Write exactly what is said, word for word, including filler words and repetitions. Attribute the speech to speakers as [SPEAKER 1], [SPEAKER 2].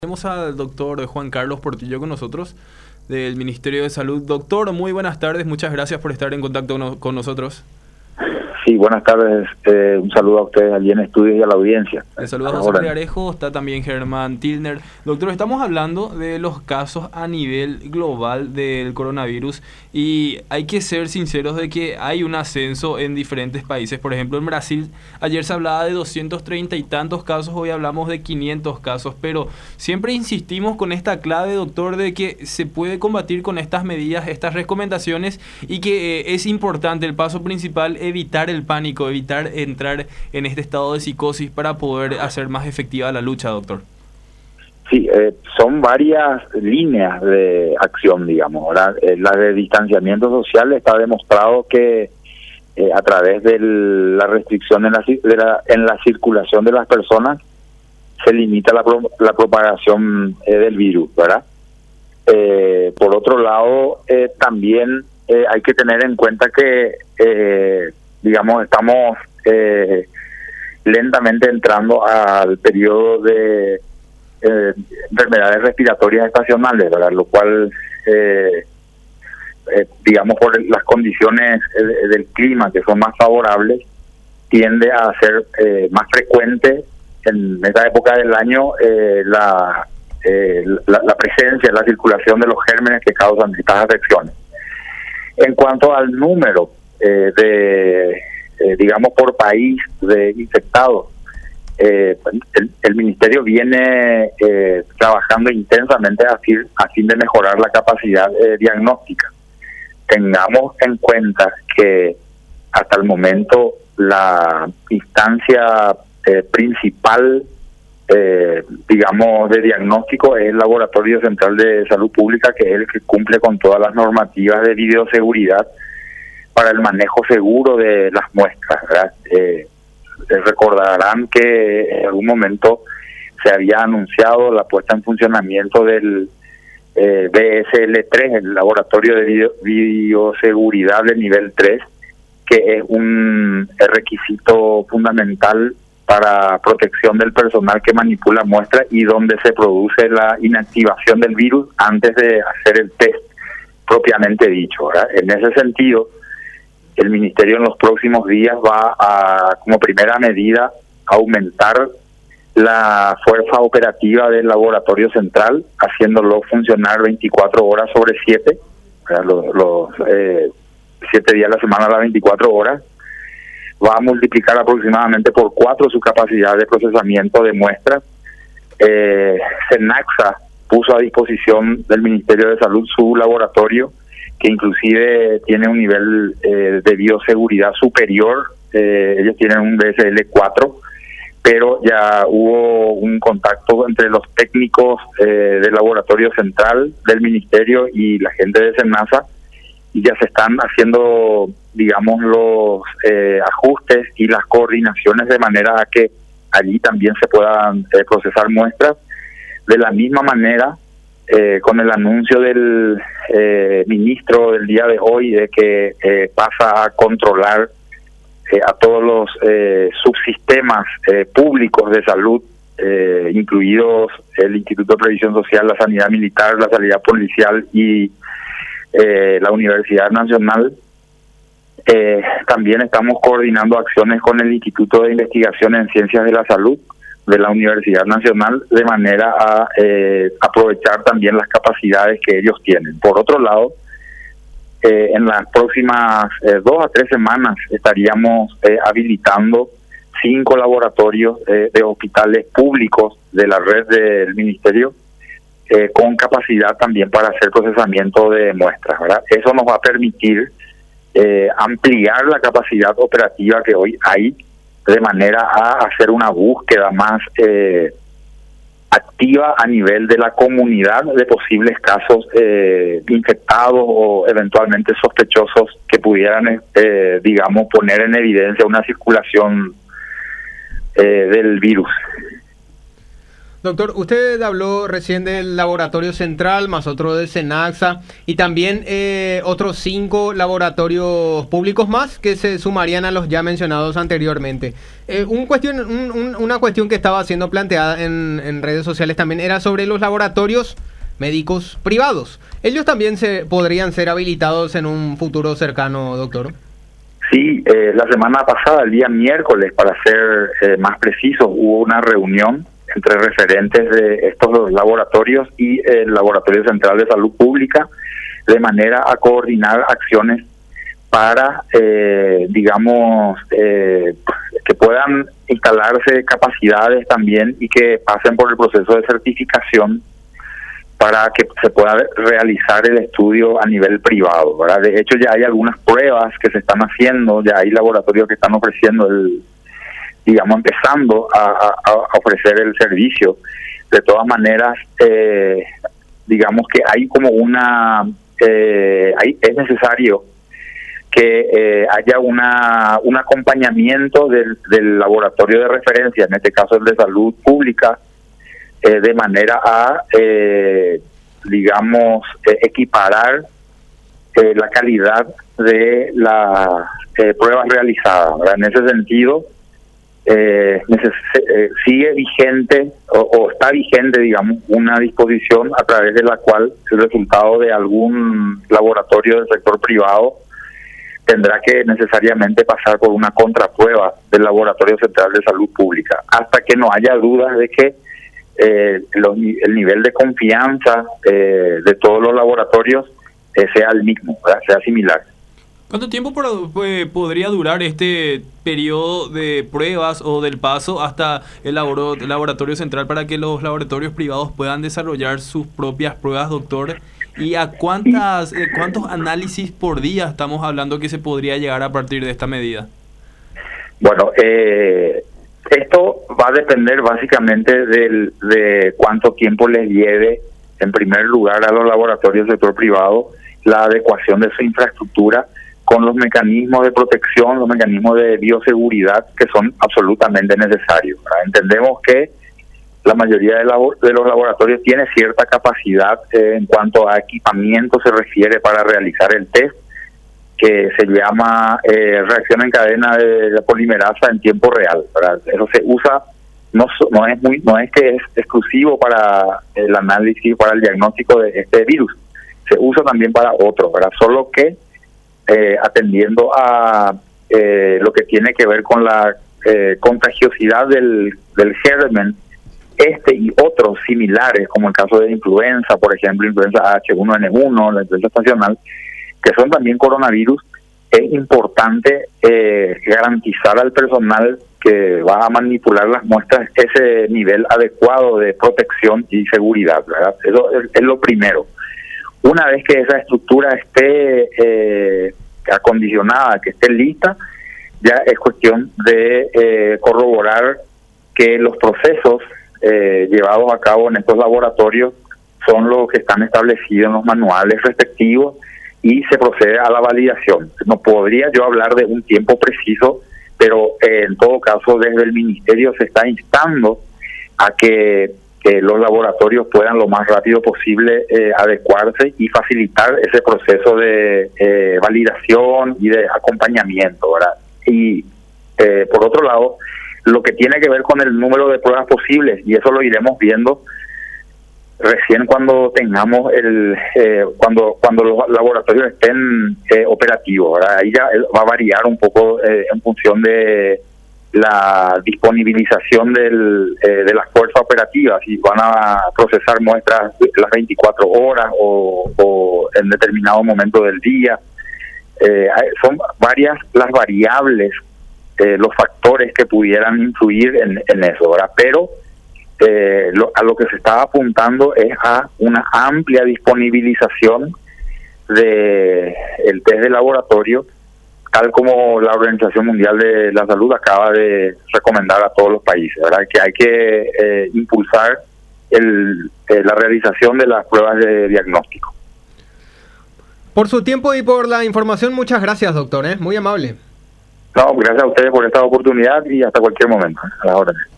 [SPEAKER 1] Tenemos al doctor Juan Carlos Portillo con nosotros del Ministerio de Salud. Doctor, muy buenas tardes, muchas gracias por estar en contacto no- con nosotros.
[SPEAKER 2] Sí, buenas tardes. Eh, un saludo a ustedes allí en estudios y a la audiencia.
[SPEAKER 1] Le saluda José Plegarejo, está también Germán Tilner. Doctor, estamos hablando de los casos a nivel global del coronavirus y hay que ser sinceros de que hay un ascenso en diferentes países. Por ejemplo, en Brasil ayer se hablaba de doscientos treinta y tantos casos, hoy hablamos de quinientos casos, pero siempre insistimos con esta clave, doctor, de que se puede combatir con estas medidas, estas recomendaciones y que eh, es importante el paso principal, evitar el pánico, evitar entrar en este estado de psicosis para poder hacer más efectiva la lucha, doctor.
[SPEAKER 2] Sí, eh, son varias líneas de acción, digamos. ¿Verdad? Eh, la de distanciamiento social está demostrado que eh, a través de la restricción en la, de la, en la circulación de las personas se limita la, pro, la propagación eh, del virus, ¿verdad? Eh, por otro lado, eh, también eh, hay que tener en cuenta que, eh, digamos, estamos eh, lentamente entrando al periodo de eh, enfermedades respiratorias estacionales, ¿verdad? Lo cual, eh, eh, digamos, por las condiciones eh, del clima que son más favorables, tiende a ser eh, más frecuente en esta época del año eh, la, eh, la, la presencia, la circulación de los gérmenes que causan estas afecciones. En cuanto al número eh, de, eh, digamos, por país de infectados, eh, el, el Ministerio viene eh, trabajando intensamente a fin, a fin de mejorar la capacidad eh, diagnóstica. Tengamos en cuenta que hasta el momento la instancia eh, principal, eh, digamos, de diagnóstico es el Laboratorio Central de Salud Pública, que es el que cumple con todas las normativas de bioseguridad para el manejo seguro de las muestras, ¿verdad? Eh, recordarán que en algún momento se había anunciado la puesta en funcionamiento del eh, B S L tres, el Laboratorio de Bio, Bioseguridad de nivel tres, que es un requisito fundamental para protección del personal que manipula muestras y donde se produce la inactivación del virus antes de hacer el test propiamente dicho, ¿verdad? En ese sentido, el Ministerio en los próximos días va a, como primera medida, aumentar la fuerza operativa del laboratorio central, haciéndolo funcionar veinticuatro horas sobre siete, los, los eh, siete días a la semana a las veinticuatro horas. Va a multiplicar aproximadamente por cuatro su capacidad de procesamiento de muestras. Eh, Cenaxa puso a disposición del Ministerio de Salud su laboratorio, que inclusive tiene un nivel eh, de bioseguridad superior. Eh, ellos tienen un B S L cuatro, pero ya hubo un contacto entre los técnicos eh, del laboratorio central del Ministerio y la gente de Senasa, y ya se están haciendo, digamos, los eh, ajustes y las coordinaciones de manera a que allí también se puedan eh, procesar muestras. De la misma manera, eh, con el anuncio del eh, ministro del día de hoy de que eh, pasa a controlar eh, a todos los eh, subsistemas eh, públicos de salud, eh, incluidos el Instituto de Previsión Social, la Sanidad Militar, la Sanidad Policial y Eh, la Universidad Nacional. Eh, también estamos coordinando acciones con el Instituto de Investigación en Ciencias de la Salud de la Universidad Nacional, de manera a eh, aprovechar también las capacidades que ellos tienen. Por otro lado, eh, en las próximas eh, dos a tres semanas estaríamos eh, habilitando cinco laboratorios eh, de hospitales públicos de la red del Ministerio, Eh, con capacidad también para hacer procesamiento de muestras, ¿verdad? Eso nos va a permitir eh, ampliar la capacidad operativa que hoy hay, de manera a hacer una búsqueda más eh, activa a nivel de la comunidad de posibles casos eh, infectados o eventualmente sospechosos que pudieran, eh, digamos, poner en evidencia una circulación eh, del virus.
[SPEAKER 3] Doctor, usted habló recién del laboratorio central, más otro de Senaxa, y también eh, otros cinco laboratorios públicos más que se sumarían a los ya mencionados anteriormente. Eh, un cuestión, un, un, una cuestión que estaba siendo planteada en, en redes sociales también era sobre los laboratorios médicos privados. ¿Ellos también se podrían ser habilitados en un futuro cercano, doctor?
[SPEAKER 2] Sí, eh, la semana pasada, el día miércoles, para ser eh, más precisos, hubo una reunión entre referentes de estos laboratorios y el Laboratorio Central de Salud Pública, de manera a coordinar acciones para, eh, digamos, eh, que puedan instalarse capacidades también y que pasen por el proceso de certificación para que se pueda realizar el estudio a nivel privado, ¿verdad? De hecho, ya hay algunas pruebas que se están haciendo, ya hay laboratorios que están ofreciendo el digamos, empezando a, a, a ofrecer el servicio. De todas maneras, eh, digamos que hay como una, eh, hay, es necesario que eh, haya una un acompañamiento del, del laboratorio de referencia, en este caso el de salud pública, eh, de manera a, eh, digamos, eh, equiparar eh, la calidad de las eh, pruebas realizadas, ¿verdad? En ese sentido, Eh, neces- eh, sigue vigente o, o está vigente, digamos, una disposición a través de la cual el resultado de algún laboratorio del sector privado tendrá que necesariamente pasar por una contraprueba del Laboratorio Central de Salud Pública, hasta que no haya dudas de que eh, los, el nivel de confianza eh, de todos los laboratorios eh, sea el mismo, ¿verdad? Sea similar.
[SPEAKER 1] ¿Cuánto tiempo por, pues, podría durar este periodo de pruebas o del paso hasta el, laboro, el laboratorio central para que los laboratorios privados puedan desarrollar sus propias pruebas, doctor? ¿Y a cuántas eh, cuántos análisis por día estamos hablando que se podría llegar a partir de esta medida?
[SPEAKER 2] Bueno, eh, esto va a depender básicamente del, de cuánto tiempo les lleve, en primer lugar, a los laboratorios del sector privado la adecuación de su infraestructura con los mecanismos de protección, los mecanismos de bioseguridad que son absolutamente necesarios, ¿verdad? Entendemos que la mayoría de, labor, de los laboratorios tiene cierta capacidad eh, en cuanto a equipamiento se refiere para realizar el test, que se llama eh, reacción en cadena de, de polimerasa en tiempo real, ¿verdad? Eso se usa, no, no es muy, no es que es exclusivo para el análisis, para el diagnóstico de este virus, se usa también para otros, ¿verdad? Solo que Eh, atendiendo a eh, lo que tiene que ver con la eh, contagiosidad del, del germen, este y otros similares, como el caso de influenza, por ejemplo, influenza H uno N uno, la influenza estacional, que son también coronavirus, es importante eh, garantizar al personal que va a manipular las muestras ese nivel adecuado de protección y seguridad, ¿verdad? Eso es, es lo primero. Una vez que esa estructura esté eh, acondicionada, que esté lista, ya es cuestión de eh, corroborar que los procesos eh, llevados a cabo en estos laboratorios son los que están establecidos en los manuales respectivos y se procede a la validación. No podría yo hablar de un tiempo preciso, pero eh, en todo caso desde el Ministerio se está instando a que que los laboratorios puedan lo más rápido posible eh, adecuarse y facilitar ese proceso de eh, validación y de acompañamiento, ¿verdad? Y eh, por otro lado, lo que tiene que ver con el número de pruebas posibles, y eso lo iremos viendo recién cuando tengamos el eh, cuando cuando los laboratorios estén eh, operativos, ¿verdad? Ahí ya va a variar un poco eh, en función de la disponibilización del, eh, de las fuerzas operativas, si van a procesar muestras las veinticuatro horas o, o en determinado momento del día. Eh, son varias las variables, eh, los factores que pudieran influir en, en eso, ¿verdad? Pero eh, lo, a lo que se está apuntando es a una amplia disponibilización de el test de laboratorio, tal como la Organización Mundial de la Salud acaba de recomendar a todos los países, ¿verdad? Que hay que eh, impulsar el, eh, la realización de las pruebas de diagnóstico.
[SPEAKER 3] Por su tiempo y por la información, muchas gracias, doctor, ¿eh? Muy amable.
[SPEAKER 2] No, gracias a ustedes por esta oportunidad y hasta cualquier momento. A la orden.